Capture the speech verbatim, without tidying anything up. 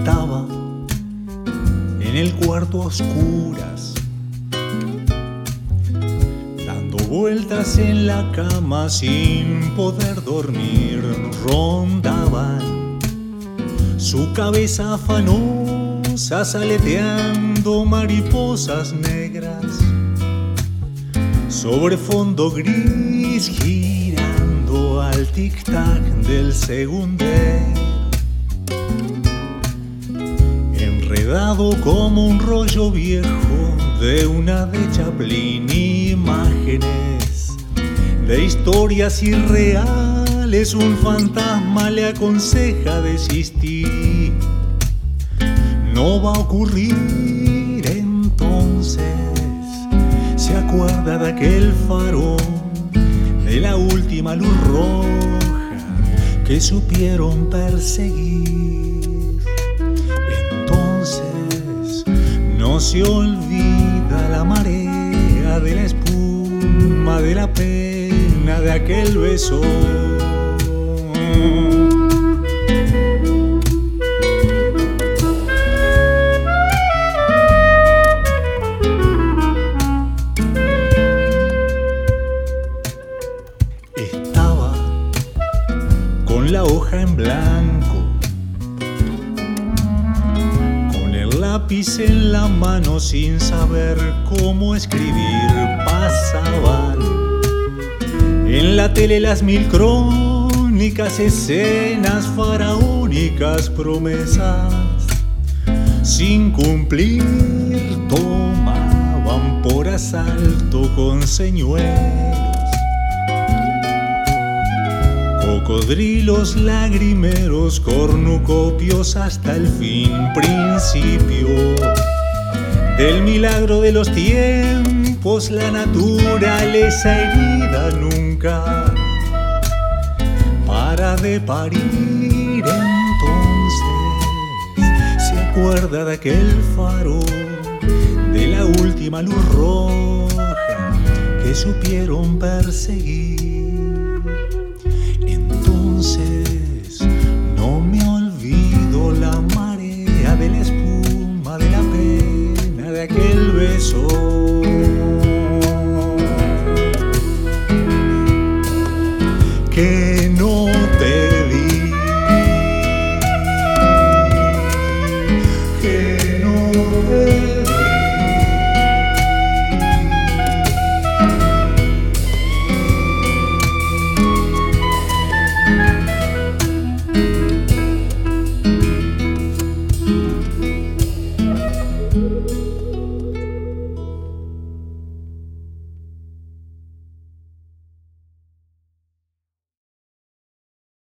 Estaba en el cuarto a oscuras, dando vueltas en la cama sin poder dormir. Rondaban su cabeza afanosa, aleteando mariposas negras sobre fondo gris, girando al tic-tac del segundero, enredado como un rollo viejo de una de Chaplin. Imágenes de historias irreales, un fantasma le aconseja desistir. No va a ocurrir. Entonces se acuerda de aquel farol, de la última luz roja que supieron perseguir. Entonces no se olvida la marea de la espuma, de la pena de aquel beso. Estaba con la hoja en blanco, con el lápiz en la mano, sin saber cómo escribir. Pasaban en la tele las mil crónicas, escenas faraónicas, promesas sin cumplir. Tomaban por asalto con señuelos cocodrilos lagrimeros, cornucopios hasta el fin. Principio del milagro de los tiempos, la naturaleza herida nunca para de parir. Entonces se acuerda de aquel farol, de la última luz roja que supieron perseguir.